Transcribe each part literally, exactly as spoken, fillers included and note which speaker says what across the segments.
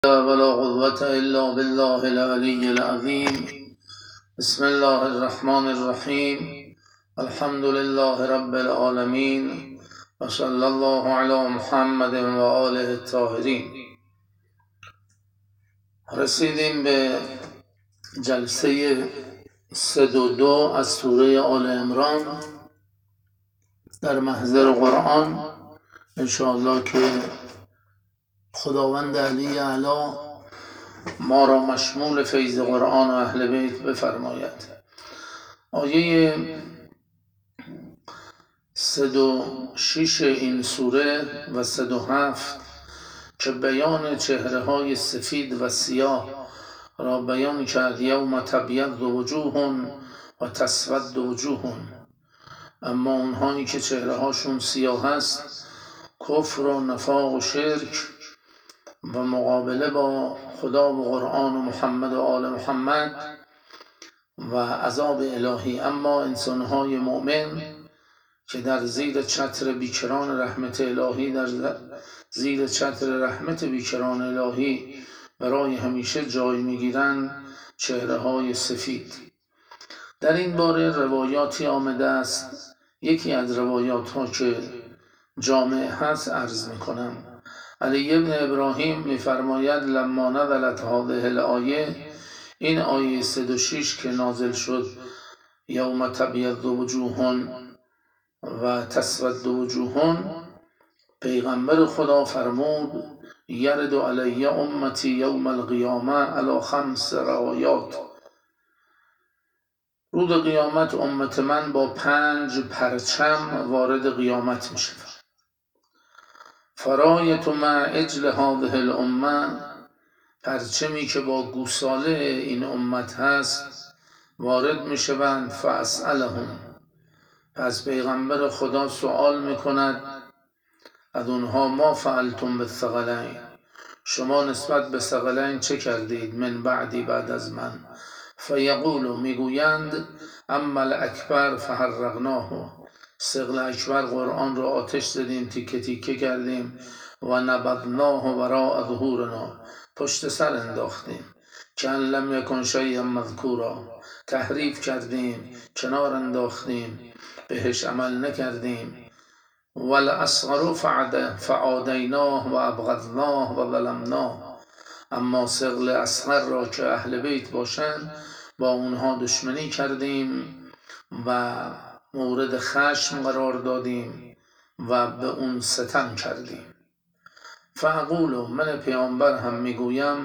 Speaker 1: ولا قوة إلا بالله العلي العظيم. بسم الله الرحمن الرحيم. الحمد لله رب العالمين وصلى الله على محمد و آله الطاهرین. رسیدیم به جلسه صد و دو از سوره آل عمران در محضر قرآن. انشاءالله که خداوند علی اعلی ما را مشمول فیض قرآن و اهل بیت بفرماید. آیه صد و شش این سوره و صد و هفت که بیان چهره های سفید و سیاه را بیان کرد. یوم تبیض وجوه و تسود وجوه، اما اونهایی که چهره هاشون سیاه است، کفر و نفاق و شرک و مقابله با خدا و قرآن و محمد و آل محمد و عذاب الهی. اما انسانهای مؤمن که در زیر چتر بیکران رحمت الهی، در زیر چتر رحمت بیکران الهی برای همیشه جای میگیرند، چهره های سفید. در این باره روایاتی آمده است. یکی از روایات ها که جامع هست عرض میکنم. علی ابن ابراهیم میفرماید لما نزلت هذه الآیه، این آیه صد و شش که نازل شد، یوم تبیض وجوه و تسود وجوه، پیغمبر خدا فرمود یرد علی امتی یوم القیامه علی خمس رایات، روز قیامت امت من با پنج پرچم وارد قیامت میشه. فرایت مع اجل هذه الامه، پرچمی که با گوساله این امت هست وارد میشوند. فاسألهم، پس پیغمبر خدا سوال میکند از اونها، ما فعلتم بالثقلین، شما نسبت به ثقلین چه کردید؟ من بعدی، بعد از من. فیقولو، میگویند اما الاکبر فحرقناه، ثقل اکبر قرآن را آتش زدیم، تیکه تیکه کردیم. و نبذناه وراء ظهورنا، پشت سر انداختیم. که ان لم یکن شیئا مذکورا، تحریف کردیم، کنار انداختیم، بهش عمل نکردیم. والاصغر فعادیناه و ابغضناه و ظلمناه، اما ثقل اصغر را که اهل بیت باشند با اونها دشمنی کردیم و مورد خشم قرار دادیم و به اون ستم کردیم. فاقول، من پیامبر هم میگویم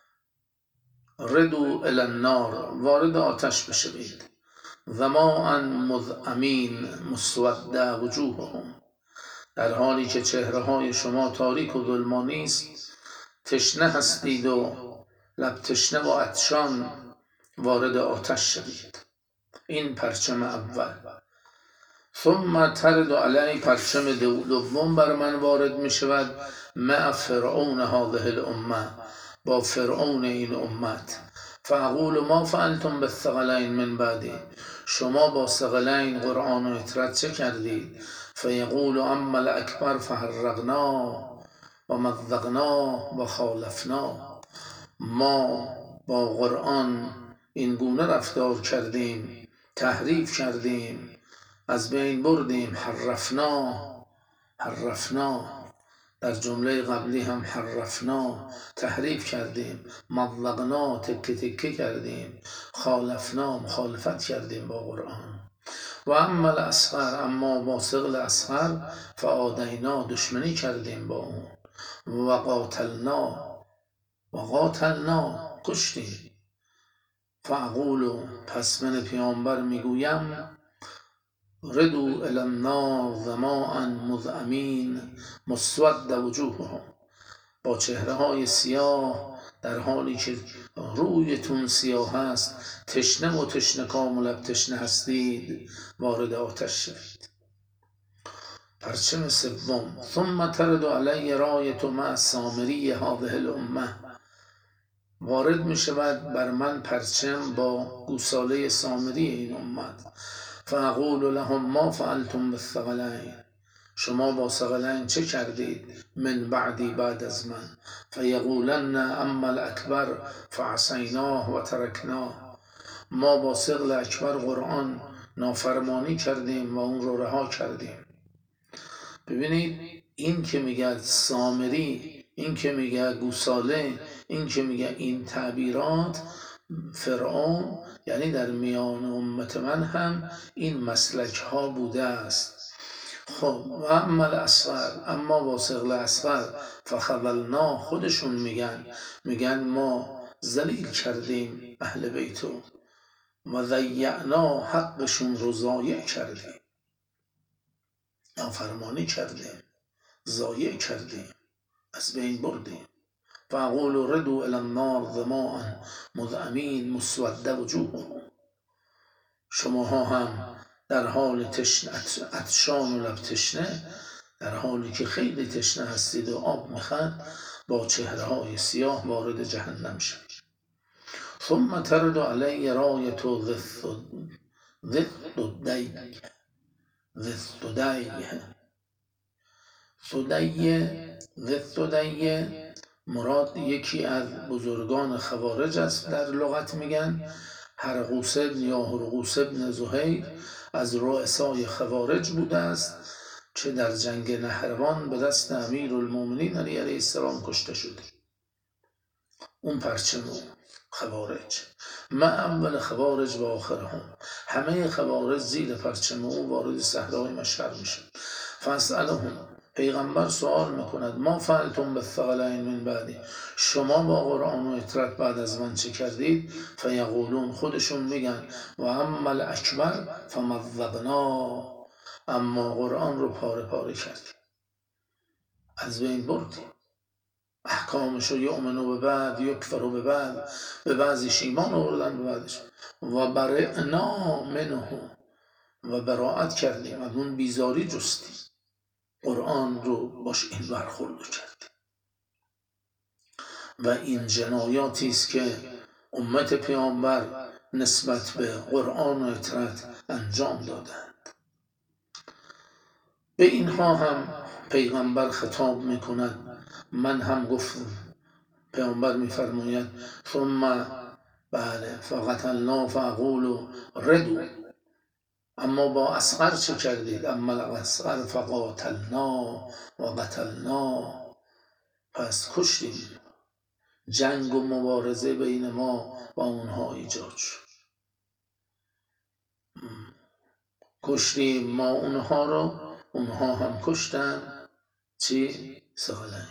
Speaker 1: ردو الی النار، وارد آتش بشوید. ظماء مذعمین مسوده وجوههم، در حالی که چهره های شما تاریک و ظلمانی است، تشنه هستید و لب تشنه و عطشان، وارد آتش شوید. این پرچم اول. ثم ترد علی، پرچم دوم بر من وارد می شود. مع فرعون هذه الامه، با فرعون این امت. فاقول ما فعلتم بالثقلین من بعدی، شما با ثقلین قرآن و اطرت چه کردید؟ فیقول اما الاکبر فحرقنا و مزقنا و خالفنا، ما با قرآن این گونه رفتار کردیم، تحریف کردیم، از بین بردیم. حرفنا، حرفنا، در جمله قبلی هم حرفنا، تحریف کردیم. مضغنا، تکه تکه کردیم. خالفنا، مخالفت کردیم با قرآن. و اما الاصغر، اما با ثقل اصغر، فعادینا، دشمنی کردیم با اون. و قاتلنا، و قاتلنا، کشتیم. فاقولو، پس من پیامبر میگویم ردو الی النار ظماء مذعمین مسوده وجوههم، با چهره های سیاه در حالی که رویتون سیاه است، تشنه و تشنه کام و لب تشنه هستید، وارد آتش شوید. پرچم سوم. ثم ترد علی رایت مع سامری هذه الامه، وارد می شود بر من پرچم با گوساله سامری این امت. فاقول لهم ما فعلتم بالثقلین، شما با ثقلین چه کردید؟ من بعدی بعد از من فیقولن اما الاکبر فعصیناه و ترکناه. ما با ثقل اکبر قرآن نافرمانی کردیم و اون رو رها کردیم. ببینید این که میگه سامری، این که میگه گوساله، این که میگه این تعبیرات، فرعون یعنی در میان امت من هم این مسلک ها بوده است. خب و اما الاصغر، اما با ثقل اصغر فخذلنا، خودشون میگن میگن ما ذلیل کردیم اهل بیتو و ضیعنا، حقشون رو ضایع کردیم، نافرمانی کردیم، ضایع کردیم، از بین بردیم. فاقول ردوا الی النار ظماء مذعمین مسوده وجوههم. شماها هم در حال تشنه، عطشان و لب تشنه، در حالی که خیلی تشنه هستید و آب میخواد، با چهره های سیاه وارد جهنم شد. ثم ترد علی رایت ذی الثدی، ذی الثدی مراد یکی از بزرگان خوارج است، در لغت میگن هرقوس بن یا هرقوس بن زهیر، از رؤسای خوارج بوده است که در جنگ نهروان به دست امیرالمومنین علی علیه السلام کشته شده. اون پرچم خوارج، ما اول خوارج و آخرهم، همه خوارج زیر پرچم او وارد صحرای مشهد میشن. فاسألهم، پیغمبر سوال میکند ما فعلتم بالثقلین من بعدی، شما با قرآن و اطرت بعد از من چه کردید؟ فیقولون، خودشون میگن و اما الاکبر فمذبنا، اما قرآن رو پاره پاره کردیم، از بین بردیم، احکامش رو یؤمنو به بعد یکفر به بعد، به بعضیش ایمان آوردن به بعدش، و برئنا منه، و براعت کردیم از اون، بیزاری جستیم، قرآن رو باش این برخورد کرد. و این جنایاتی است که امت پیامبر نسبت به قرآن و اطرت انجام دادند. به اینها هم پیغمبر خطاب میکند. من هم گفتم، پیامبر میفرماید ثم بله فقتلنا فاقول ردوا، اما با اصغر چه کردید؟ اما الاصغر فقاتلنا و قتلنا، پس کشتیم، جنگ و مبارزه بین ما و اونها ایجاد شد، کشتیم ما اونها رو، اونها هم کشتن چی؟ ثقلین،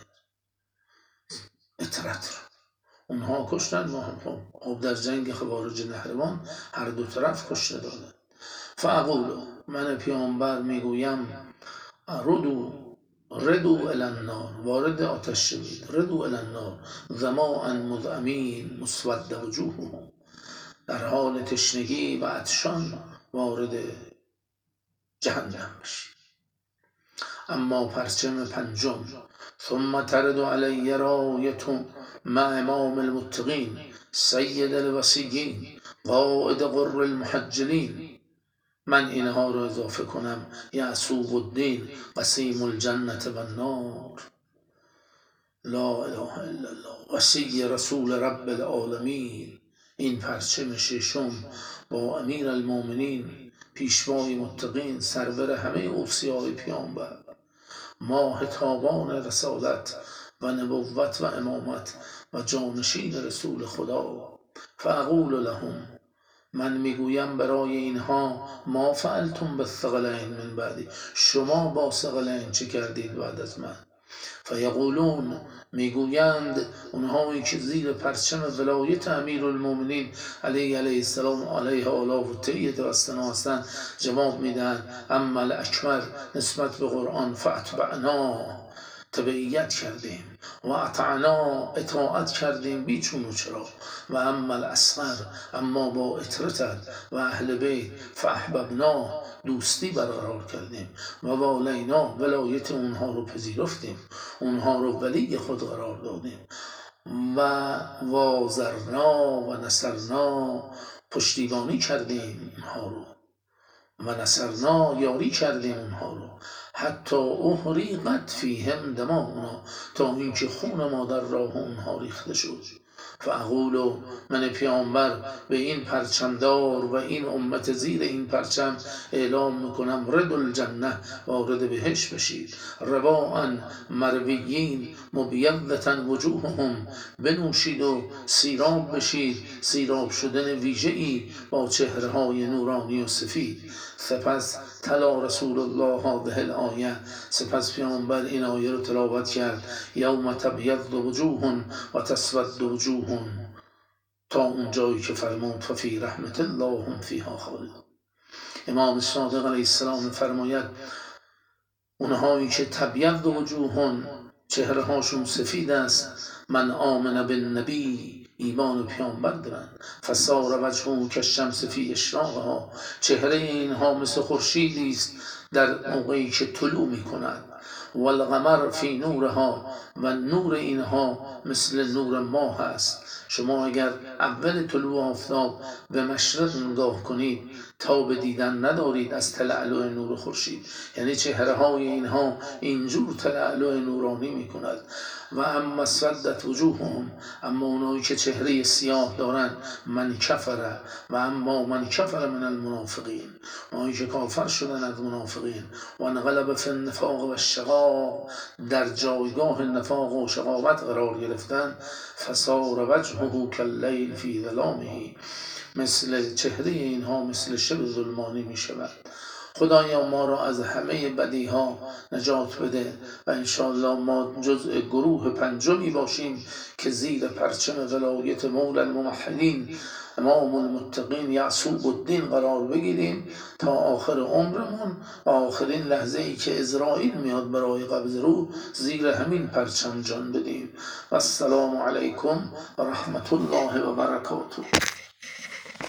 Speaker 1: اطرت رو اونها کشتن، ما هم. خب در جنگ خوارج نهروان هر دو طرف کشته دادن. فاقول، من پیامبر میگویم ردو ردو الی النار، وارد آتش شوید، ردو الی النار ظماء مذعمین مسوده وجوههم، در حال تشنگی و عطشان وارد جهنم بشید. اما پرچم پنجم، ثم ترد علی رایت مع امام المتقین سید الوصیین قائد غر المحجلین، من اینها رو اضافه کنم، یعصوب الدین قسیم الجنة و النار، لا اله الا الله، وصی رسول رب العالمین. این پرچم ششم با امیر المومنین پیشوای متقین، سرور همه اوصیای پیامبر، ماه تابان رسالت و نبوت و امامت و جانشین رسول خدا. فاقول لهم، من میگویم برای اینها ما فعلتم بالثقلین من بعدی، شما با ثقلین چه کردید بعد از من؟ فیقولون، میگویند اونهایی که زیر پرچم ولایت امیرالمومنین علی علیه السلام علیه آلا و تیت و استنا هستند، جواب میدن اما الاکبر نسبت به قرآن فاتبعنا، تبعیت کردیم، و اطعنا اطاعت کردیم بیچون و چرا، و اما الاصغر، اما با اطرتت و اهل بیت فاحببنا، دوستی برقرار کردیم، و والینا ولایت اونها رو پذیرفتیم، اونها رو ولی خود قرار دادیم، و وازرنا و نصرنا، پشتیبانی کردیم اونها رو، و نصرنا یاری کردیم اونها رو، حتی احریقت فیهم دماؤنا، تا اینکه خون ما در راه اونها ریخته شد. فاقول، من پیامبر به این پرچمدار و این امت زیر این پرچم اعلام میکنم رد الجنه، وارد بهش بشید. رواء مرویین مبیضة وجوههم، بنوشید و سیراب بشید، سیراب شدن ویژه‌ای با چهره های نورانی و سفید. سپس تلا رسول الله هذه الآیه، سپس پیامبر این آیه رو تلاوت کرد. یوم تبیض وجوه و تسود وجوه، تا اون جایی که فرمود ففی رحمت الله هم فیها خالدون. امام صادق علیه السلام فرماید اونهایی که تبیض وجوهون، چهره هاشون سفید است، من آمن بالنبی، ایمان پیامبر دارن. فصار وجهه کالشمس فی اشراقها، چهره اینها مثل خورشیدی است در موقعی که طلوع میکند. والقمر فی نورها، و نور اینها مثل نور ماه است. شما اگر اول طلوع آفتاب به مشرق نگاه کنید تا به دیدن ندارید از تلألؤ نور خورشید، یعنی چهره های اینها اینجور تلألؤ نورانی می کند. و اما اسودت وجوههم، اما اونایی که چهره سیاه دارند، من کفر، و اما من کفر من المنافقین، اونایی که کافر شدن از منافقین. و انقلب فی النفاق و الشقاق، در جایگاه نفاق و شقاوت قرار گرفتن. فصار وجهه کاللیل فی ظلامه، مثل چهره اینها مثل شب ظلمانی می شود. خدایا ما را از همه بدی ها نجات بده و انشاءالله ما جزء گروه پنجمی باشیم که زیر پرچم ولایت مولا الموحدین امام المتقین یعصوب الدین قرار بگیریم تا آخر عمرمون و آخرین لحظه ای که عزرائیل میاد برای قبض روح زیر همین پرچم جان بدیم. و السلام علیکم و رحمت الله و برکاته.